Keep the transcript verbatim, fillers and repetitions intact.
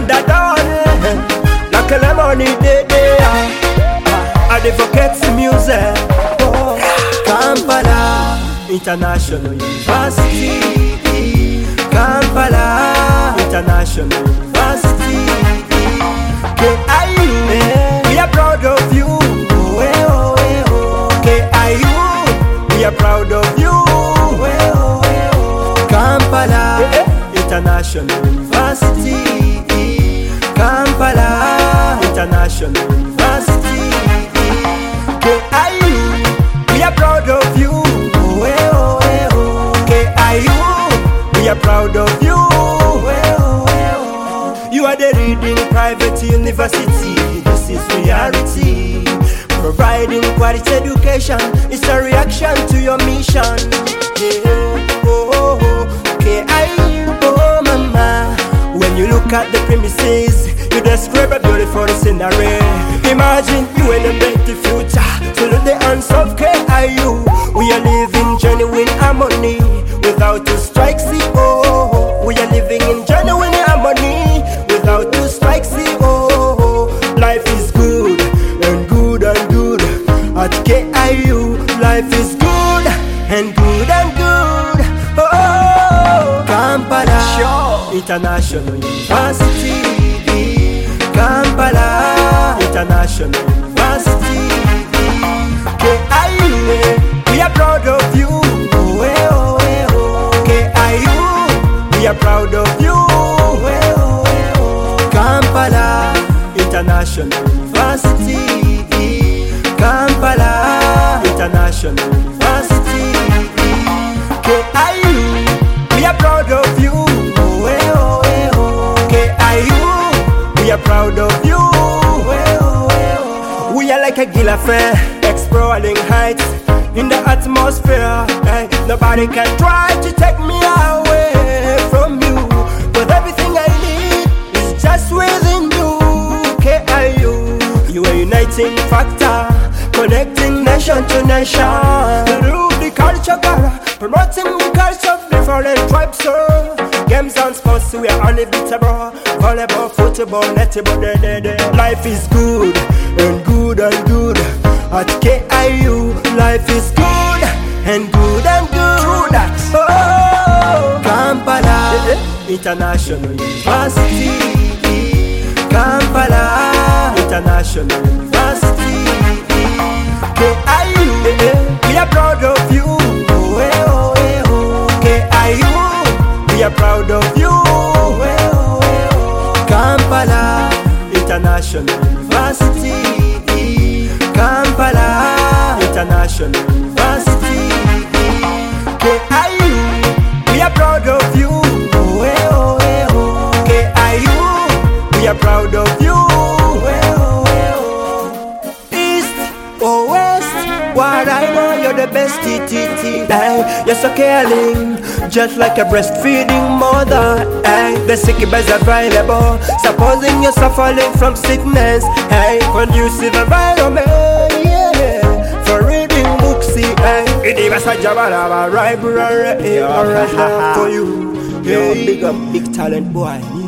da dawn, like a lemon in the day. I dey forget the music. Oh, Kampala International University, Kampala International University. K I U, we are proud of you. Oh, eh, oh, eh, oh. K I U, we are proud of you. Oh, eh, oh, eh, oh. Kampala International University, Kampala International University. K I U, we are proud of you. Oh, eh, oh, eh, oh. K I U, we are proud of you. Oh, eh, oh, eh, oh. You are the leading private university. This is reality. Providing quality education is a reaction to your mission. Yeah. Oh, oh, oh. K I U, oh mama. When you look at the premises, you describe a beautiful scenery. Imagine you in a better future. To the hands of K I U, we are living genuine harmony without two strikes. Oh, we are living in genuine harmony without two strikes. Oh, life is good and good and good at K I U. Life is good and good and good. Oh, Kampala International University, Kampala International University. K I U, we are proud of you. Oh, eh, oh, eh, oh. K I U, we are proud of you. Oh, eh, oh, eh, oh. Kampala International University, Kampala International University. K I U, we are proud of you. Oh, eh, oh, eh, oh. K I U, we are proud of you. Oh, eh, oh, eh, oh. We are like a gila fair, exploring heights in the atmosphere. Hey, nobody can try to take me away from you, but everything I need is just within you. K I U, you are a uniting factor, connecting nation to nation through the culture, promoting the culture of different tribes. So games and sports, we are unbeatable. Volleyball, football, netball, de, de, de. Life is good and good and good at K I U. Life is good and good and good. True that. Oh, Kampala International University, Kampala International University. K I U, we are proud of you. Oh, eh, oh, eh, oh. K I U, we are proud of you. Oh, eh, oh, eh, oh. Kampala International University, Kampala International University. K I U, we are proud of you. Oh, eh, oh, eh, oh. K I U, we are proud of you. Oh, eh, oh, eh, oh. East or west, what I know you're the best. T T T, hey, you're so caring, just like a breastfeeding mother. Hey, the sick beds available. Supposing you're suffering from sickness, hey, conducive environment, yeah, for reading books. Hey, it is a Jabba library, alright for you. Hey, big up, big talent boy.